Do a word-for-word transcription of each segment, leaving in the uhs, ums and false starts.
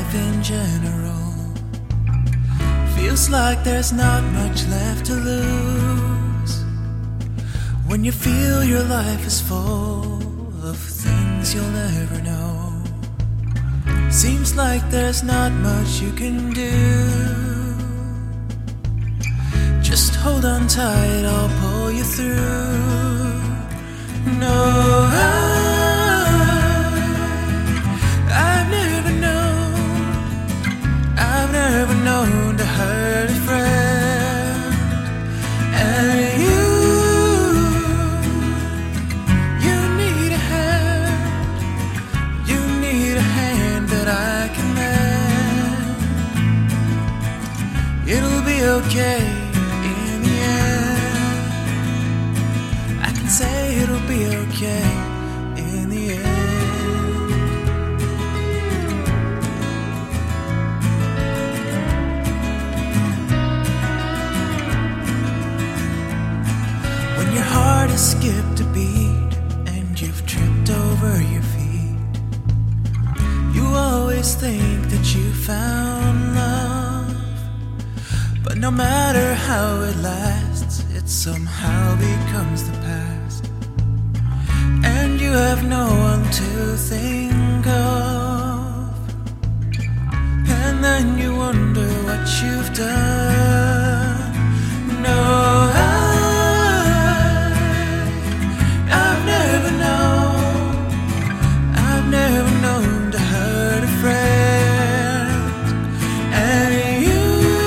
life in general feels like there's not much left to lose. When you feel your life is full of things you'll never know, seems like there's not much you can do. Just hold on tight, I'll pull you through. No, I, I've never known, I've never known to hurt a friend. And you, you need a hand, you need a hand that I can lend. It'll be okay. Say it'll be okay in the end. When your heart has skipped a beat and you've tripped over your feet, you always think that you found love, but no matter how it lasts, it somehow becomes the past. And you have no one to think of, and then you wonder what you've done. No, I, I've never known, I've never known to hurt a friend. And you,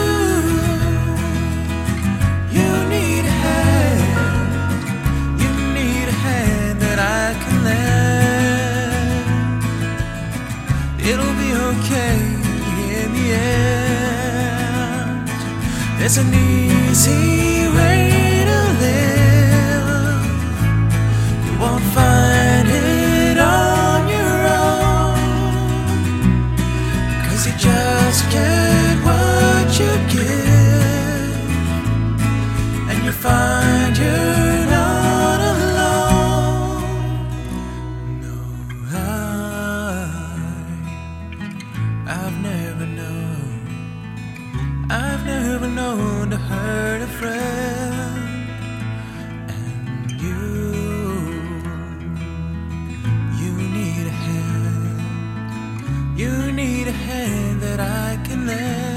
you need a hand, you need a hand that I can lend. It'll be okay in the end. There's an easy way to live, you won't find it on your own, 'cause you just get what you give, and you find you're not alone. No, I, I've never known, I've never known to hurt a friend. And you, you need a hand, you need a hand that I can lend.